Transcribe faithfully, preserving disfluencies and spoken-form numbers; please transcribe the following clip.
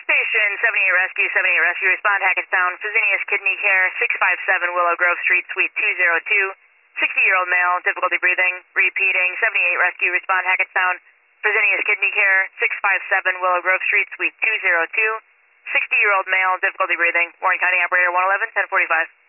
Station seventy-eight Rescue, seventy-eight Rescue, respond Hackettstown, Fresenius Kidney Care, six five seven Willow Grove Street, Suite two oh two, sixty-year-old male, difficulty breathing, repeating, seventy-eight Rescue, respond Hackettstown, Fresenius Kidney Care, six five seven Willow Grove Street, Suite two oh two, sixty-year-old male, difficulty breathing, Warren County Operator one eleven, ten forty-five.